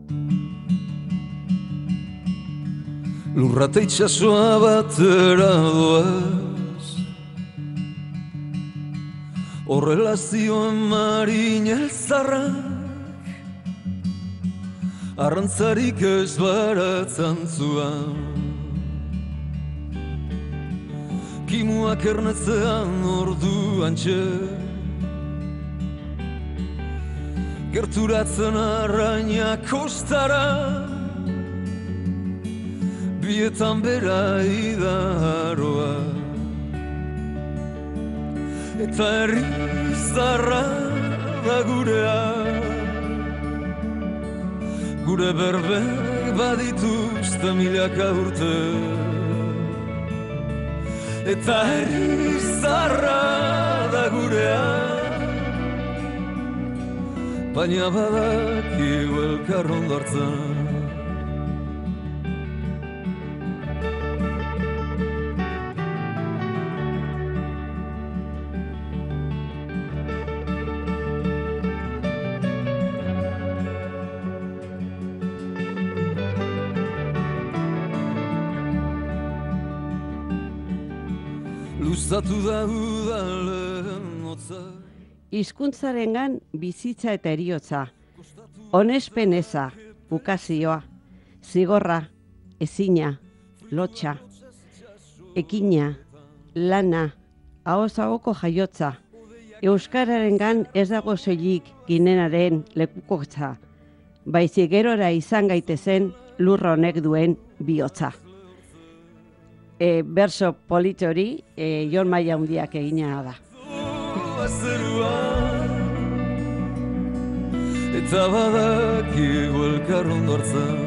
Lurrate itxasoa batera doaz, horrela zioen marin elzarrak, arrantzarik ez baratzan zuan. Kimuak ernetzean orduan txe, gerturatzen arraina kostara, bietan bera idaroa, eta herri zarra da gurea, gure berbek badituzte milaka urte, eta herri zarra da gurea, baina badakigu elkar ondo hartzen. Luzatu da udalen otzak. Hizkuntzarengan bizitza eta heriotza, onespen eza, ukazioa, zigorra, ezina, lotxa, ekina, lana, ahozagoko jaiotza, euskararengan ez dago soilik ginenaren lekukotza, baizik gerora izan gaitezen lurra honek duen bihotza. Berso polite hori Jon Maia Hundiak egina da. Eta badakigu elkar ondo hartzen.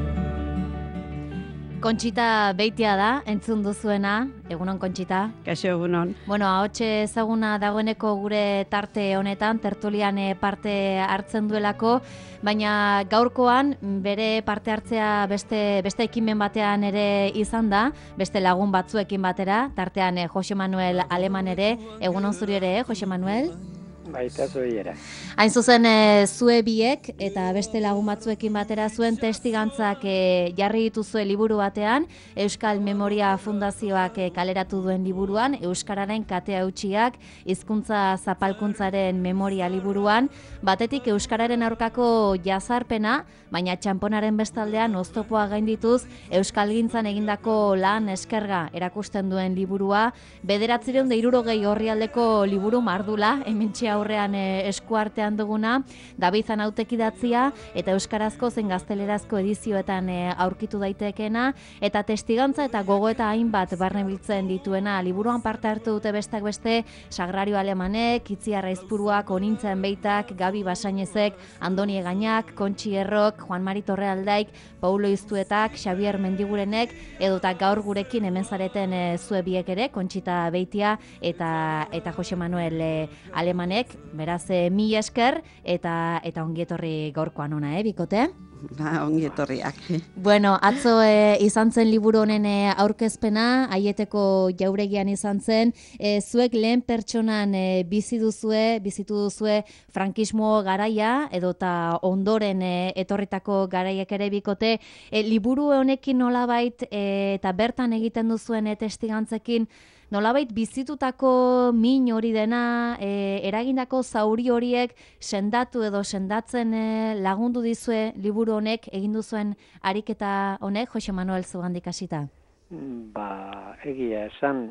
Kontxita Beitia da, entzun duzuena. Egunon, Kontxita. Kaixo, egunon. Bueno, ahotxe ezaguna dagoeneko gure tarte honetan, tertulian parte hartzen duelako, baina gaurkoan bere parte hartzea beste ekimen batean ere izan da, beste lagun batzuekin batera, tartean Jose Manuel Aleman ere. Egunon zuri ere, Jose Manuel? Baita zui ere. Hain zuzen zue biek eta beste lagun batzuekin batera zuen testigantzak jarri dituzue liburu batean, Euskal Memoria Fundazioak kaleratu duen liburuan, Euskararen kate hautsiak, hizkuntza zapalkuntzaren memoria liburuan, batetik Euskararen aurkako jazarpena, baina txanponaren bestaldean oztopoa gaindituz Euskalgintzan egindako lan eskerga erakusten duen liburua, 960 orrialdeko liburu mardula, hementxe aurrean eskuartean duguna, David Zanautek idatzia eta euskarazko zein gaztelerazko edizioetan aurkitu daitekeena, eta testigantza eta gogoeta hainbat barnebiltzen dituena. Liburuan parte hartu dute besteak beste Sagrario Alemanek, Itziar Aizpuruak, Onintzen Beitak, Gabi Basainezek, Andoni Egainak, Kontxi Errok, Juan Mari Torrealdaik, Paulo Iztuetak, Xabier Mendigurenek, edota gaur gurekin hemen zareten zue biek ere, Kontxita Beitia eta Jose Manuel Alemanek. Beraz, mila esker eta ongietorri gaurkoan ona, bikote? Ongietorriak. Bueno, atzo izan zen liburu honen aurkezpena, Aieteko jauregian izan zen. Zuek lehen pertsonan bizitu duzue frankismo garaia, edota ondoren etorritako garaiak ere, bikote. Liburu honekin nolabait eta bertan egiten duzuen testigantzekin, nolabait bizitutako min hori dena, eragindako zauri horiek sendatu edo sendatzen lagundu dizue liburu honek, egin duzuen ariketa honek, Jose Manuel Zugandik hasita? Egia esan,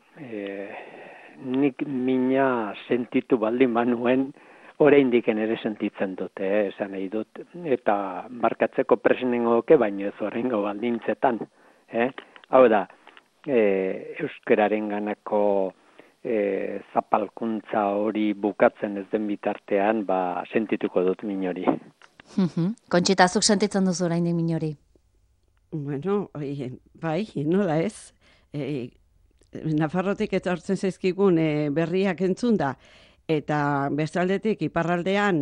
nik mina sentitu baldin banuen, oraindik ere sentitzen dute, esan nahi dut, eta markatzeko presenengo doke, baino ez horrengo baldintzetan. Hau da, euskararen ganako zapalkuntza hori bukatzen ez den bitartean, sentituko dut min hori. Kontxita, zuk sentitzen duzu oraindik min hori? Bueno, bai, nola ez. Nafarrotik etortzen zaizkigun berriak entzun da, Eta bestaldetik iparraldean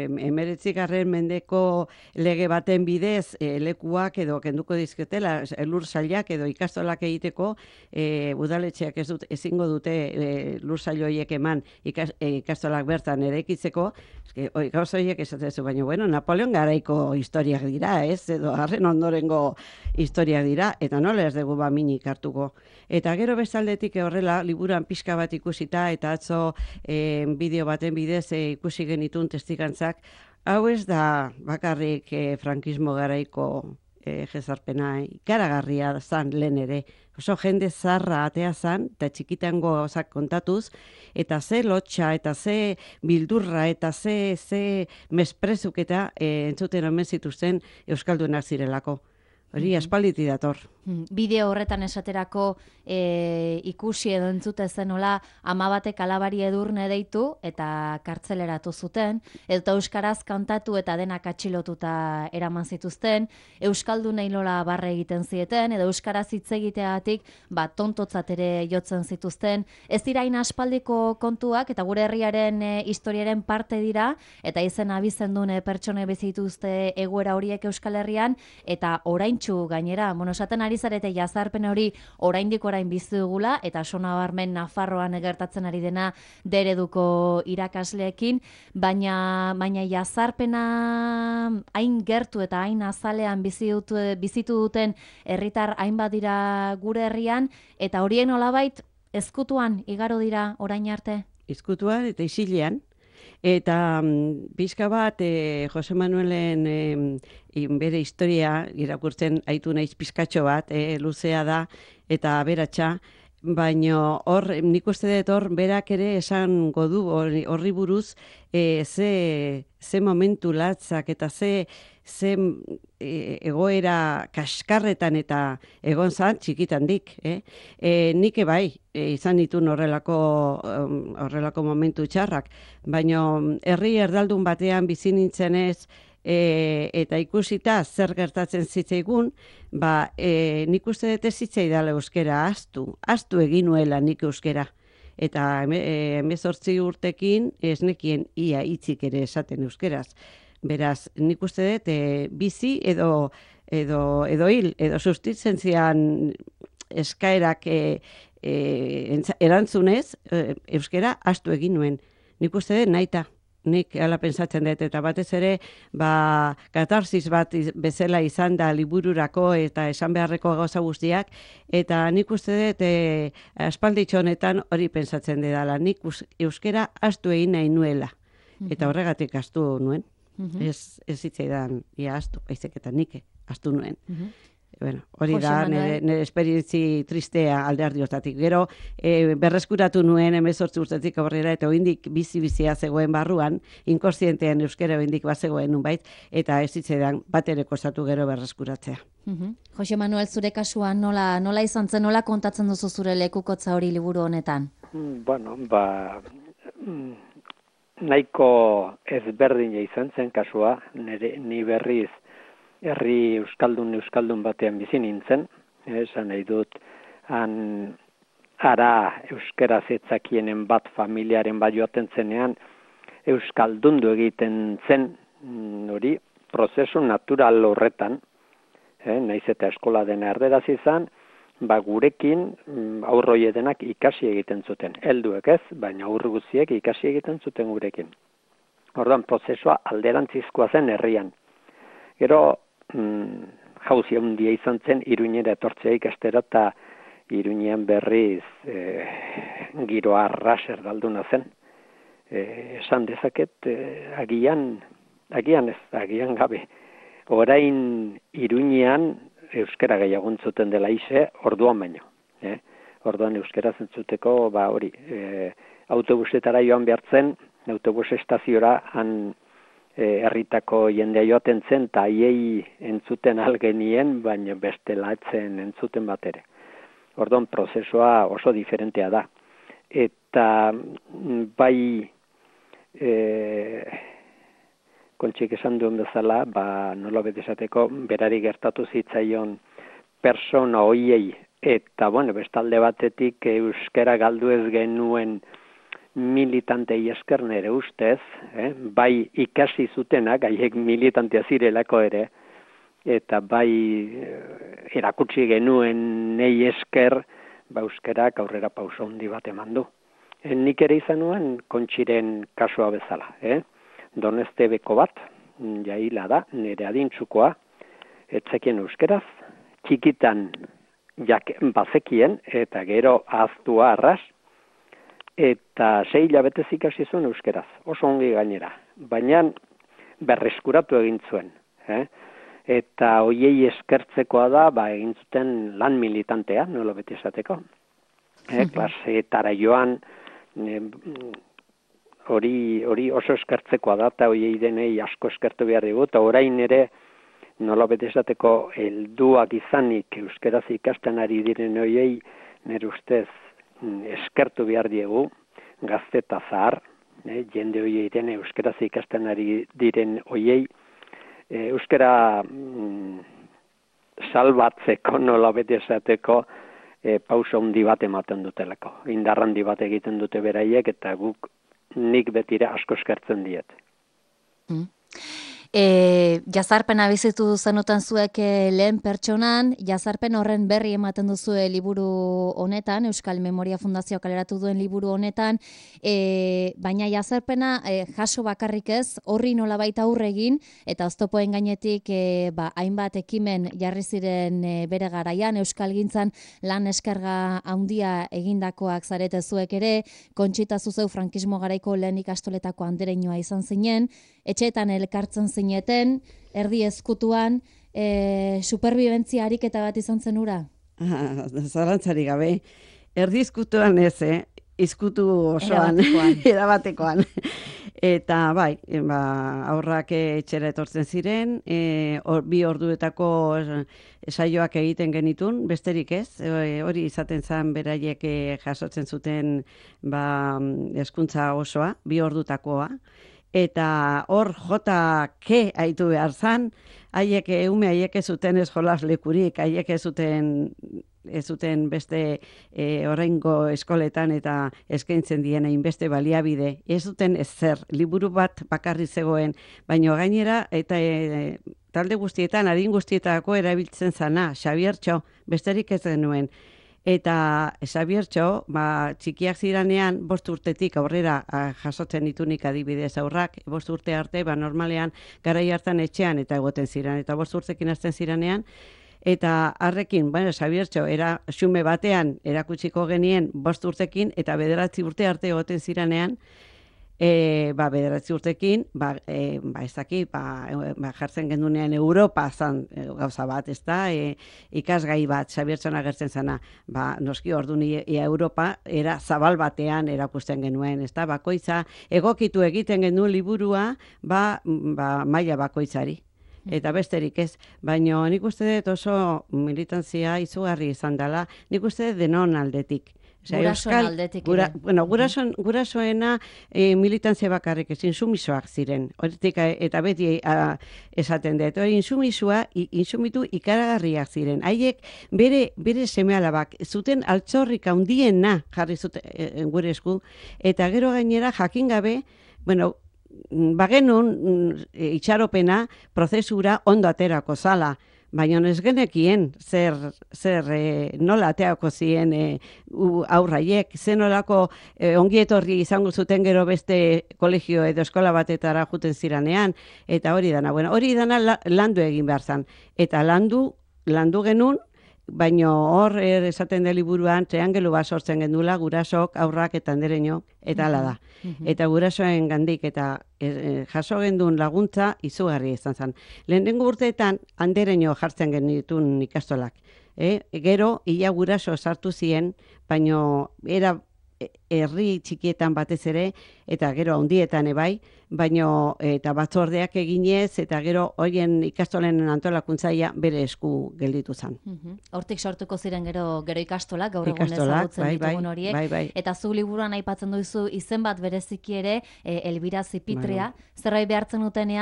19. mendeko lege baten bidez lekuak edo kenduko dizketela lur sailak edo ikastolak egiteko udaletxeak ezingo dute lur sail horiek eman ikastolak bertan eraikitzeko. Gauza horiek esatezu, baina bueno, Napoleon garaiko historiak dira, ez? Edo harren ondorengo historiak dira, eta nola ez dugu minik hartuko. Eta gero bestaldetik horrela, liburuan pixka bat ikusita, eta atzo bideo baten bidez ikusi genitun testigantzak, hau ez da bakarrik frankismo garaiko jezarpena, ikaragarria zan lehen ere. Oso jende zarra atea zan, eta txikitango gauzak kontatuz, eta ze lotxa, eta ze bildurra, eta ze mesprezuk eta entzuten omen zituzten euskaldunak zirelako. Hori aspalditi dator. Bideo horretan esaterako ikusi edo entzute zenola 12 alabari edurne deitu eta kartzeleratu zuten, eta euskaraz kantatu eta denak atxilotuta eraman zituzten, euskaldunei nola barre egiten zieten, edo euskaraz hitz egiteagatik tontotzat ere jotzen zituzten. Ez dira hain aspaldiko kontuak, eta gure herriaren historiaren parte dira, eta izen abizendun pertsone bizituzte egoera horiek Euskal Herrian, eta oraintxu gainera, esaten ari zarete jazarpen hori oraindik orain bizi dugula, eta sonabarmen Nafarroan gertatzen ari dena dereduko irakasleekin, baina jazarpena hain gertu eta hain azalean bizitu duten herritar hainbat dira gure herrian, eta horien nolabait ezkutuan igaro dira orain arte? Ezkutuan eta isilean. Eta pixka bat Jose Manuelen bere historia irakurtzen aitu naiz pizkatxo bat, luzea da eta aberatsa, baina hor nik uste dut hor berak ere esango du horri buruz ze momentu latzak eta ze egoera kaskarretan eta egon zan txikitandik. Nik bai izan ditun horrelako momentu txarrak, baina herri erdaldun batean bizi nintzenez eta ikusita zer gertatzen zitzaigun, nik uste dut ez zitzaidala euskera ahaztu egin nuela nik euskera. Eta 18 urtekin ez nekien ia hitzik ere esaten euskeraz. Beraz, nik uste dut bizi edo hil, edo sustitzen zian eskaerak erantzunez euskera ahaztu egin nuen. Nik uste dut nahita. Nik hala pentsatzen dut, eta batez ere katarsis bat bezala izan da libururako eta esan beharreko gauza guztiak, eta nik uste dut aspalditxo honetan hori pentsatzen dela, nik euskera ahaztu egin nahi nuela, eta horregatik ahaztu nuen. Ez zitzaidan ia ahaztu, baizik eta nik ahaztu nuen. Bueno, hori da nire esperientzi tristea alderdi. Gero berreskuratu nuen 18 urtetik aurrera, eta oindik bizi-bizia zegoen barruan, inkonsientean euskera oindik bazegoen nunbait, eta ez zitzaidan bat ere kostatu gero berreskuratzea. Jose Manuel, zure kasuan nola izan zen, nola kontatzen duzu zure lekukotza hori liburu honetan? Bueno, nahiko ezberdina izan zen kasua, ni berriz herri euskaldun batean bizi nintzen, esan nahi dut, ara euskera zetzakienen bat familiaren bat joaten zenean, euskaldundu egiten zen hori prozesu natural horretan, naiz eta eskola dena erderaz izan, gurekin aurroi denak ikasi egiten zuten. Helduek ez, baina aurru guztiek ikasi egiten zuten gurekin. Orduan, prozesua alderantzizkoa zen herrian. Gero, jauzia handia izan zen Iruñera etortzea ikastera, eta Iruñean berriz giro arras erdalduna zen. Esan dezaket, agian gabe. Orain Iruñean euskera gehiago entzuten dela orduan baino. Orduan euskera zentzuteko, hori, autobusetara joan behartzen, autobus estaziora herritako jendea joaten zen, eta haiei entzuten algenien, baina bestela etzen entzuten bat ere. Orduan, prozesua oso diferentea da. Eta bai Kontxik esan duen bezala, nola esateko, berari gertatu zitzaion persona hoiei, eta bestalde batetik euskera galdu ez genuen militantei esker nere ustez, bai ikasi zutenak, haiek militantea zirelako ere, eta bai erakutsi genuen nei esker, euskerak aurrera pauso handi bat eman du. Nik ere izan nuen Kontxiren kasua bezala, Donestebeko bat, jaila da, nire adintzukoa, etzekien euskeraz, txikitan bazekien, eta gero ahaztua arras, eta 6 hilabetez ikasi zuen euskeraz, oso ongi gainera, baina berreskuratu egin zuen, eta hoiei eskertzekoa da, egin zuten lan militantea, nola beti esateko, klasetara joan, hori oso eskertzekoa da, eta hoiei denei asko eskertu behar dugu, eta orain ere, nola beti esateko, helduak izanik euskeraz ikasten ari diren hoiei, nire ustez, eskertu behar diegu, gazte eta zahar, jende hoiei den euskeraz ikasten ari diren hoiei, euskara salbatzeko, nola beti esateko, pauso handi bat ematen dutelako. Indarrandi bat egiten dute beraiek, eta nik betire asko eskertzen diet. Jazarpena bizitu zenutan zuek lehen pertsonan, jazarpen horren berri ematen duzu liburu honetan, Euskal Memoria Fundazioa kaleratu duen liburu honetan, baina jazarpena jaso bakarrik ez, horri nolabait aurre egin, eta oztopoen gainetik hainbat ekimen jarri ziren bere garaian, Euskalgintzan lan eskerga handia egindakoak zarete zuek ere, Kontxita zuzeu frankismo garaiko lehen ikastoletako andereñoa izan zinen, etxeetan elkartzen zineten, erdi ezkutuan, superbibentzia ariketa bat izan zen ura? Zalantzari gabe. Erdi ezkutuan ez, izkutu osoan, erabatekoan. Eta bai, aurrak etxera etortzen ziren, 2 orduetako saioak egiten genitun, besterik ez, hori izaten zen beraiek jasotzen zuten hezkuntza osoa, 2 ordutakoa. Eta hor ke aitu behar zan, haiek ez zuten ez jolas lekurik, haiek ez zuten beste oraingo eskoletan eta eskaintzen diena inbeste baliabide, ez zuten ezer, liburu bat bakarri zegoen, baina gainera eta talde guztietan, adin guztietako erabiltzen zana, Xabiertxo, besterik ez genuen. Eta Xabiertxo, txikiak ziranean, 5 urtetik aurrera jasotzen ditunik adibidez aurrak, 5 urte arte, normalean garai hartan etxean eta egoten ziren, eta 5 urtekin hasten ziranean, eta harrekin, Xabiertxo, xume batean erakutsiko genien 5 urtekin, eta 9 urte arte egoten ziranean, 9 urtekin, jartzen gendunean Europa zan gauza bat, ez da, ikasgai bat, Xabiertxon agertzen zana, noski orduan Europa era zabal batean erakusten genuen, ez da, bakoitza, egokitu egiten genuen liburua, maila bakoitzari. Eta besterik ez, baina nik uste dut oso militantzia izugarri izan dela, nik uste dut denon aldetik. Gurasoen aldetik. Gurasoena militantzia bakarrik ezin insumisoak ziren. Horretik eta beti esaten dut. Insumitu ikaragarriak ziren. Haiek bere seme-alabak zuten altxorrik handiena jarri zuten gure esku, eta gero gainera jakin gabe, bagenun itxaropena prozesura ondo aterako zala. Baina ez genekien zer nola ateako ziren aurraiek, zen nolako ongietorri izango zuten gero beste kolegio edo eskola batetara juten ziranean, eta hori dana. Hori dana landu egin behar zan. Eta landu genuen, baina hor esaten da liburuan triangelu bat sortzen gendula, gurasok, aurrak eta andereño, eta hala da. Eta gurasoen gandik eta jaso gendun laguntza izugarri izan zen. Lehenengo urteetan andereño jartzen genitun ikastolak. Gero, ia guraso sartu ziren, baina era herri txikietan batez ere, eta gero handietan ebai, baina eta batzordeak eginez, eta gero horien ikastolen antolakuntzaia bere esku gelditu zen. Hortik sortuko ziren gero ikastolak, gaur egun ezagutzen ditugun horiek. Eta zu liburuan aipatzen duzu izen bat bereziki ere, Elbira Zipitria, zerbait behartzen dutenean,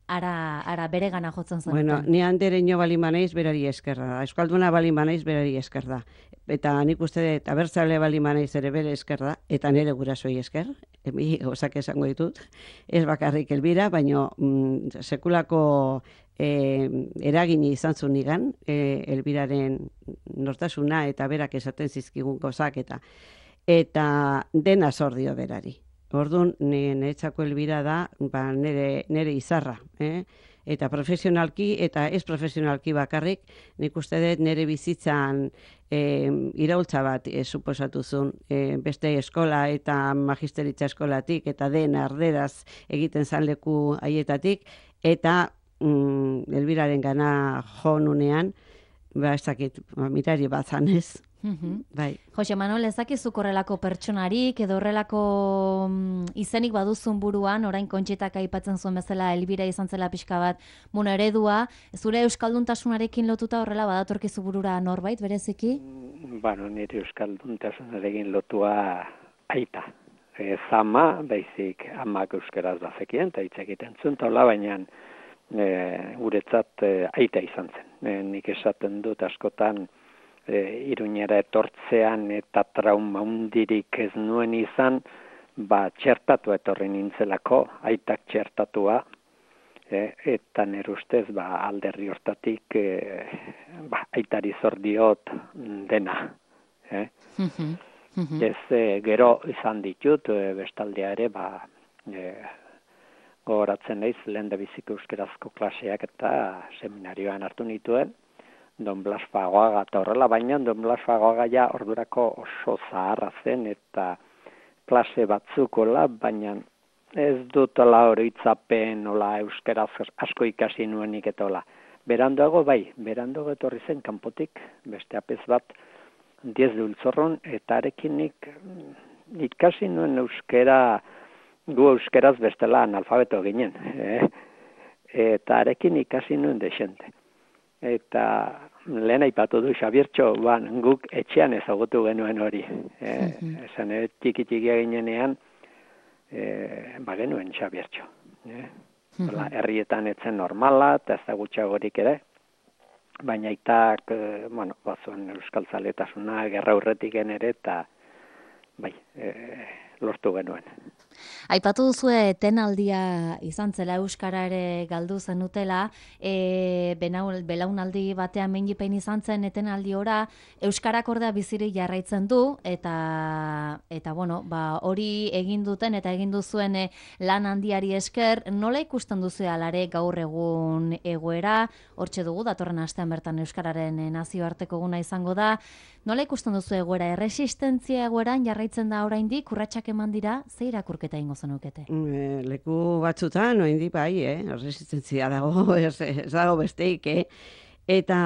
ara bere gana jotzen zen. Bueno, ni andereño balin banaiz berari eskerra da. Euskalduna balin banaiz berari esker da. Eta nik uste dut abertzale balin banaiz ere bere esker da, eta nire gurasoi esker, gauzak esango ditut, ez bakarrik Elbira, baino sekulako eragini izan zuen nigan, Elbiraren nortasuna eta berak esaten zizkigun gauzak eta dena zor dio berari. Orduan, niretzako Elbira da, nire izarra, eta profesionalki eta ez profesionalki bakarrik, nik uste dut nire bizitzan iraultza bat suposatu zuen, beste eskola eta magisteritza eskolatik eta den arderaz egiten zan leku haietatik, eta Elbiraren gana jo nunean, ez dakit, mirari bat zanez. Bai. Jose Manuel, ez dakizuk horrelako pertsonarik edo horrelako izenik baduzun buruan, orain Kontxitak aipatzen zuen bezala Elbira izan zela pixka bat, eredua, zure euskalduntasunarekin lotuta horrela badatorkizu burura norbait, bereziki? Nire euskalduntasunarekin lotua aita. Zama, baizik, amak euskaraz bazekien, eta hitz egiten zuen, baina guretzat aita izan zen. Nik esaten dut askotan, Iruñera etortzean eta trauma hundirik ez nuen izan, txertatu etorri nintzelako, aitak txertatua, eta nire ustez alderri hortatik aitari zor diot dena. Gero izan ditut, bestaldea ere, gogoratzen naiz, lehen da biziko euskerazko klaseak eta seminarioan hartu nituen, Don Blas Fagoaga eta horrela, baina Don Blas Fagoaga ja ordurako oso zaharra zen eta klase batzukola, baina ez dut oroitzapen euskaraz asko ikasi nuenik eta Beranduago beranduago etorri zen kanpotik, beste apez bat, 10 dultzorron, eta arekinik ikasi nuen euskera, gu euskeraz bestela analfabeto ginen, eta arekin ikasi nuen desente. Eta lehen aipatu du Xabiertxo, guk etxean ezagutu genuen hori. Esan txiki-txikia ginenean, genuen Xabiertxo. Herrietan etzen normala, eta ezagutxagorik ere, baina aitak, bazuen euskaltzaletasuna, gerra aurretik ere, eta lortu genuen. Aipatu duzue etenaldia izan zela euskara ere galdu zenutela, belaunaldi batean mendipen izan zen etenaldi ora, euskarak ordea bizirik jarraitzen du, eta hori egin duten eta egin duzuen lan handiari esker, nola ikusten duzu alare gaur egun egoera, hortxe dugu, datorren astean bertan euskararen nazioarteko eguna izango da, nola ikusten duzu egoera, erresistentzia egoeran jarraitzen da oraindik, urratsak eman dira, ze irakurketa ingo zenukete? Leku batzutan, oraindik resistentzia dago, ez dago besteik, eta,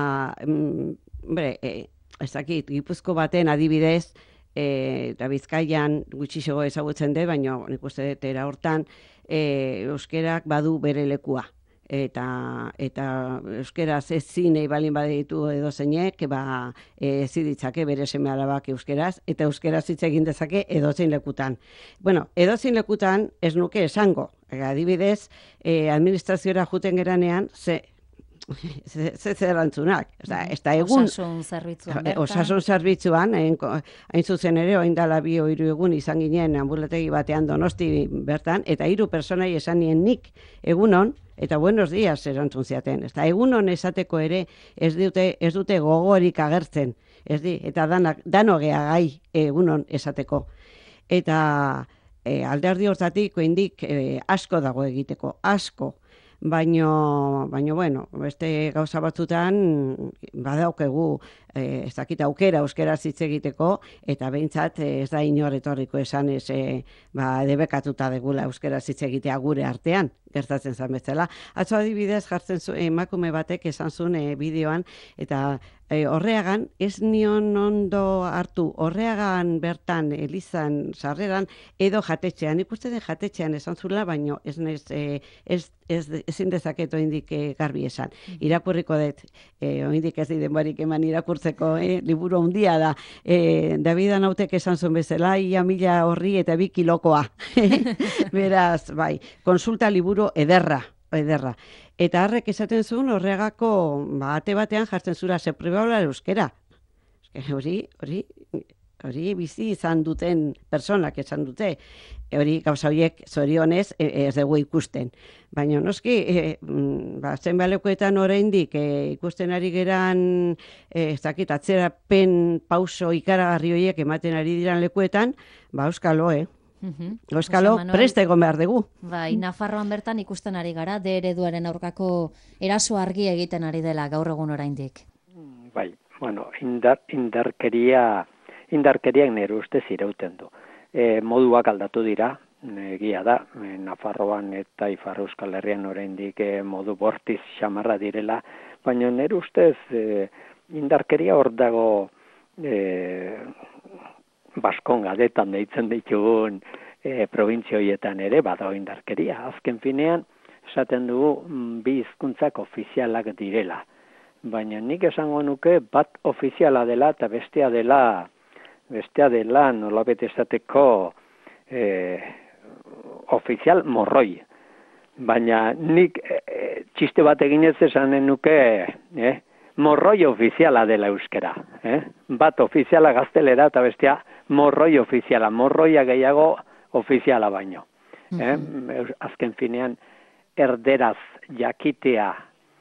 ez dakit, Gipuzko baten adibidez, eta Bizkaian gutxixego ezagutzen dut, baina nik uste dut era hortan, euskerak badu bere lekua. Eta euskeraz ez zinei balin baditu edo zeinek, ziditzake bere seme alabak euskeraz, eta euskeraz hitz egin dezake edozein lekutan. Edozein lekutan ez nuke esango. Adibidez, administraziora juten geranean, ze erantzunak. Osasun zerbitzuan, hain zuzen ere, oindala 2-3 egun izan ginen anbulategi batean Donosti bertan, eta 3 personai esan nien nik egunon, eta buenos días erantzun ziaten. Egunon esateko ere ez dute gogorik agertzen, eta danogea gai egunon esateko. Eta alderdi hortatik oindik asko dago egiteko, asko. Baina, beste gauza batzutan badaukegu ez dakit aukera euskeraz hitz egiteko, eta behintzat ez da inor etorriko esan debekatuta degula euskeraz hitz egitea gure artean, gertatzen zan bezala. Atzo adibidez jartzen emakume batek esan zuen bideoan, eta Horreagan, ez nion ondo hartu, horreagan bertan Elizan sarreran edo jatetxean, ikusten den jatetxean esan zula, baino ezin dezaket oindik garbi esan. Irakurriko dut, oindik ez denborik eman irakurtzeko, liburu handia da. David Anautek esan zuen bezala, ia 1000 horri eta 2 kilokoa. Beraz, bai, konsulta liburu ederra. ederra. Eta harrek esaten zuen horregako ate batean jartzen zura ze pribaula euskera. Hori bizi izan duten personak esan dute. Hori gauza horiek zorionez ez dugu ikusten. Baina noski, zenbalekuetan oraindik ikusten ari geran atzerapen pauso ikaragarri horiek ematen ari diran lekuetan, euskalo, Euskalo preste egon behar dugu. Bai, Nafarroan bertan ikusten ari gara, D ereduaren aurkako eraso argi egiten ari dela gaur egun oraindik. Bai, bueno, indarkeriak nire ustez irauten du. Moduak aldatu dira, egia da, Nafarroan eta Ipar Euskal Herrian oraindik modu bortiz xamarra direla, baina nire ustez indarkeria hor dago Baskon gadetan deitzen ditugun provintzia horietan ere badago indarkeria. Azken finean, esaten dugu bi hizkuntzak ofizialak direla. Baina nik esango nuke bat ofiziala dela eta bestea dela nolabait esateko ofizial morroi. Baina nik txiste bat eginez esanen nuke morroi ofiziala dela euskera. Bat ofiziala gaztelera eta bestea morroi ofiziala. Morroia gehiago ofiziala baino. Azken finean erderaz jakitea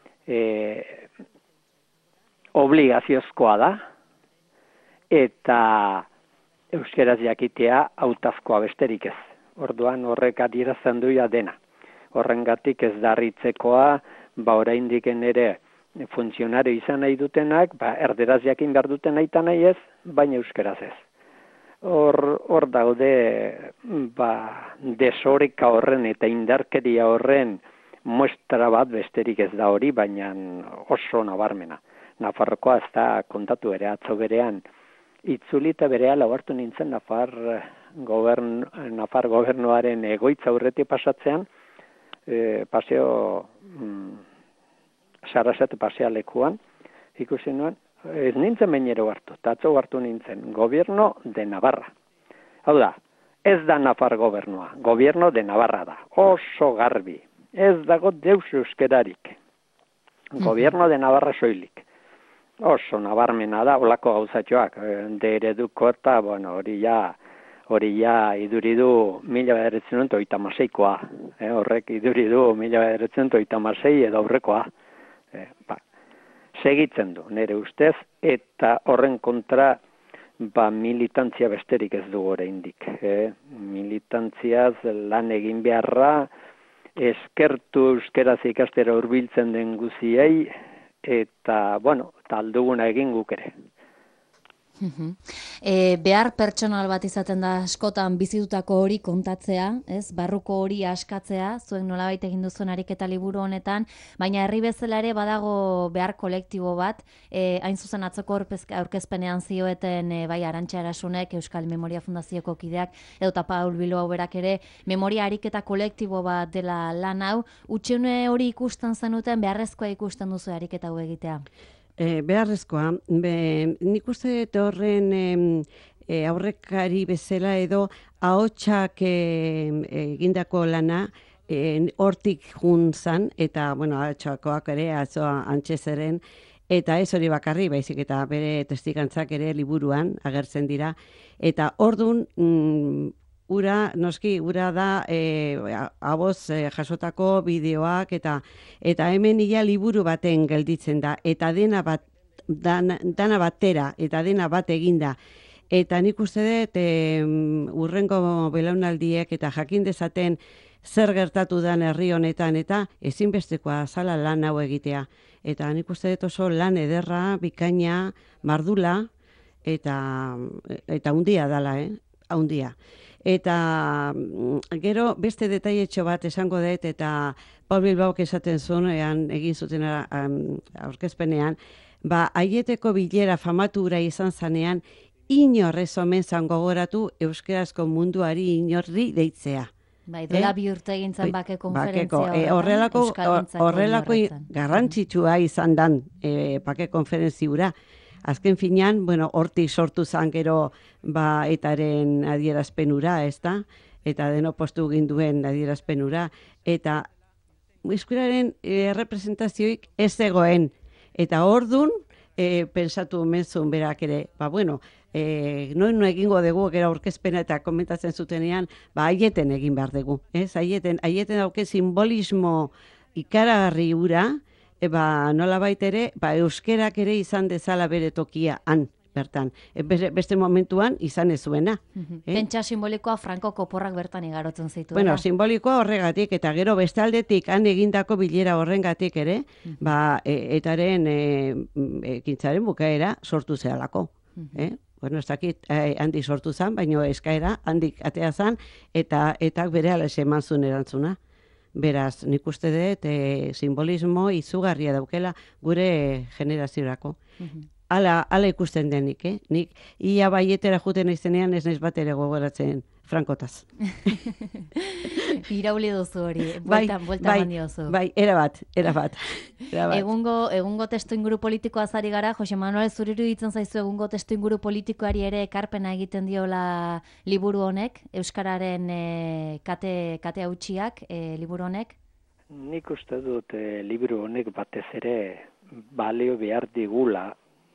obligaziozkoa da eta euskeraz jakitea hautazkoa besterik ez. Orduan horrek adierazten duia dena. Horrengatik ez darritzekoa, oraindik ere funtzionario izan nahi dutenak, erderaz jakin behar duten aita nahi ez, baina euskeraz ez. Hor daude desoreka horren eta indarkeria horren muestra bat besterik ez da hori, baina oso nabarmena. Nafarrokoa ez da kontatu ere atzo berean, itzuli eta berehala hartu nintzen Nafar gobernuaren egoitza aurretik pasatzean, Sarasate pasealekuan, ikusi nuen, ez nintzen bainero hartu, eta atzo hartu nintzen, Gobierno de Navarra. Hau da, ez da Nafar gobernua, Gobierno de Navarra da, oso garbi, ez dago deus euskerarik, Gobierno de Navarra soilik. Oso nabarmena da, olako gauzatxoak, de ereduko eta, hori ja iduridu 1986koa, horrek iduridu 1986 edo aurrekoa. Segitzen du, nire ustez, eta horren kontra militantzia besterik ez du oraindik. Militantziaz lan egin beharra, eskertu euskeraz ikastera hurbiltzen den guziei, eta, talduguna egin guk ere. Behar pertsonal bat izaten da askotan bizitutako hori kontatzea, ez? Barruko hori askatzea, zuen nolabait egin duzuen ariketa liburu honetan, baina herri bezala ere badago behar kolektibo bat, hain zuzen atzoko aurkezpenean zioeten bai Arantxa Erasunek, Euskal Memoria Fundazioko kideak, edo Paul Bilbao berak ere, memoria ariketa kolektibo bat dela lan hau, utxune hori ikusten zenuten, beharrezkoa ikusten duzu ariketa hau egitea? Beharrezkoa, nik uste horren aurrekari bezala edo ahotsak egindako lana hortik juntzan, eta ahotsakoak ere atzoa antxezeren, eta ez hori bakarri, baizik eta bere testigantzak ere liburuan agertzen dira, eta ordun ura da aboz jasotako bideoak eta hemen ia liburu baten gelditzen da eta dana batera eta dena bat eginda. Eta nik uste dut urrengo belaunaldiek eta jakin dezaten zer gertatu den herri honetan eta ezinbestekoa zala lan hau egitea. Eta nik uste dut oso lan ederra, bikaina, mardula eta handia dala, handia. Eta gero beste detailetxo bat esango dut eta Paul Bilbaok esaten zuen egin zuten aurkezpenean, aieteko bilera famatura izan zanean inorrez omen zan gogoratu euskerazko munduari inorri deitzea. Bai, dola bi urte egin zan bake konferentzia horrelako garrantzitsua izan dan bake konferentziura. Azken finean, hortik sortu zan gero etaren adierazpenura, ez da? Eta deno postu ginduen adierazpenura. Eta euskararen errepresentazioik ez zegoen. Eta ordun pensatu mezun berak ere, bueno, noin egingo dugu, gero aurkezpena eta komentatzen zutenean, haieten egin behar dugu. Haieten dauke simbolismo ikaragarri hura, nolabait ere, euskerak ere izan dezala bere tokia han, bertan. Beste momentuan izan ez zuena. Pentsa simbolikoa Frankoko porrak bertan igarotzen zitu. Bueno, simbolikoa horregatik, eta gero beste aldetik han egindako bilera horrengatik ere, etaren ekintzaren bukaera sortu zehalako. Bueno, ez dakit handik sortu zen, baina eskaera handik atea zen, eta bere alaxe eman zuen erantzuna. Beraz, nik uste dut simbolismo izugarria daukela gure generaziorako. Hala ikusten denik, Nik ia baietera juten izenean ez naiz bat ere gogoratzen Frankotaz. Irauli duzu hori, buelta eman diozu. Bai, erabat. Egungo testuinguru politikoaz ari gara, Jose Manuel, zuri iruditzen zaizu egungo testuinguru politikoari ere ekarpena egiten diola liburu honek, Euskararen kate hautsiak liburu honek? Nik uste dut liburu honek batez ere balio behar digula,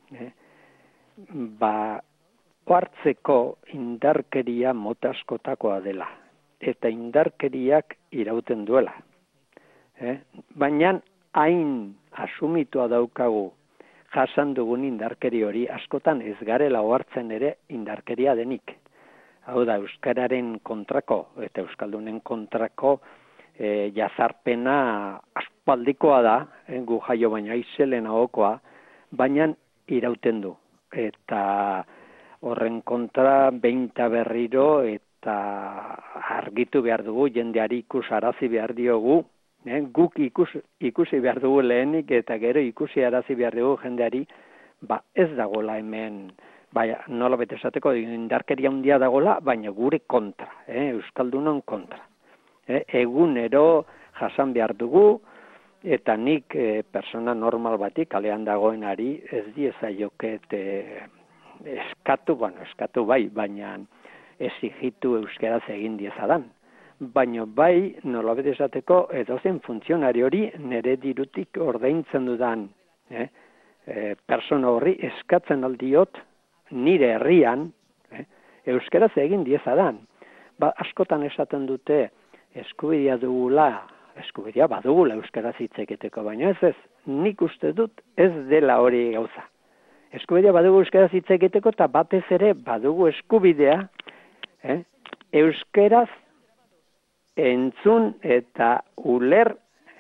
hartzeko indarkeria mota askotakoa dela, eta indarkeriak irauten duela. Baina hain asumitua daukagu jasan dugun indarkeri hori askotan ez garela ohartzen ere indarkeria denik. Hau da, euskararen kontrako eta euskaldunen kontrako jazarpena aspaldikoa da, gu jaio baina aizelen ahokoa, baina irauten du. Eta horren kontra behin eta berriro eta argitu behar dugu, jendeari ikusarazi behar diogu, guk ikusi behar dugu lehenik eta gero ikusi arazi behar dugu jendeari, ez dagola hemen, nola bete esateko indarkeria handia dagola, baina gure kontra, euskaldunon kontra. Egunero jasan behar dugu, eta nik persona normal batik kalean dagoenari ez diezaioket eskatu bai, baina exigitu euskaraz egin diezadan. Baina bai, nolabete esateko, edozen funtzionari hori nire dirutik ordaintzen dudan persona horri eskatzen aldiot nire herrian euskaraz egin diezadan. Askotan esaten dute eskubidea badugula euskaraz hitz egiteko, baina ez, nik uste dut ez dela hori gauza. Eskubidea badugu euskaraz hitz egiteko eta batez ere badugu eskubidea euskaraz entzun eta uler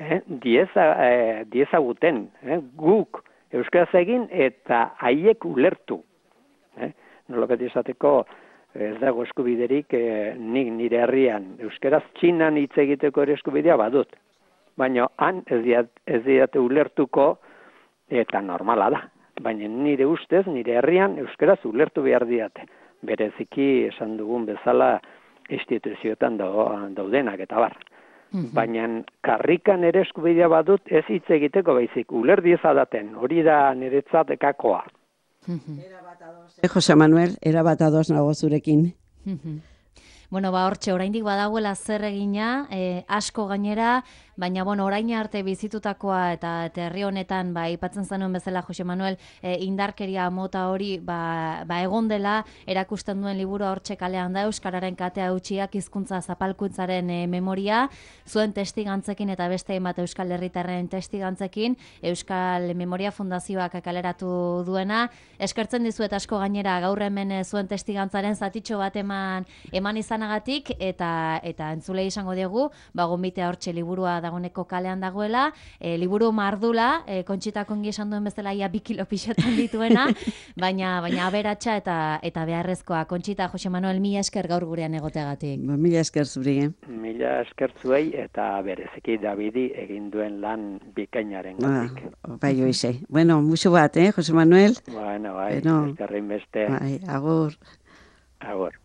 diezaguten. Guk euskaraz egin eta haiek ulertu. Nolabete esateko ez dago eskubiderik nik nire herrian euskaraz txinan hitz egiteko ere eskubidea badut. Baina han ez didate ulertuko eta normala da. Baina nire ustez, nire herrian euskaraz ulertu behar diate. Bereziki esan dugun bezala instituzioetan daudenak eta bar. Baina karrikan ere eskubidea badut ez hitz egiteko baizik, uler diezadaten, hori da niretzat ekakoa. Jose Manuel, erabat ados nago zurekin. Bueno, hortxe, oraindik badagoela zer egina, asko gainera, baina, orain arte bizitutakoa eta herri honetan, aipatzen zenuen bezala, Jose Manuel, indarkeria mota hori, egon dela, erakusten duen liburua hortxe kalean da, Euskararen katea hautsiak hizkuntza zapalkuntzaren memoria, zuen testigantzekin eta beste bat Euskal Herritarren testigantzekin, Euskal Memoria Fundazioak kaleratu duena. Eskertzen dizuet asko gainera gaur hemen zuen testigantzaren zatitxo bat eman izanagatik, eta entzulei izango dugu, gonbitea hortxe liburua dagoneko kalean dagoela, liburu mardula, Kontxita Kongi esan duen bezala ia 2 kilo pixatzen dituena, baina aberatsa eta beharrezkoa. Kontxita, Jose Manuel, mila esker gaur gurean egoteagatik. Mila esker zuri, Mila esker zuei eta bereziki Davidi egin duen lan bikainaren gatik. Bai, oize. Bueno, musu bat, Jose Manuel? Bueno, eskerrin beste. Bai, agur. Agur.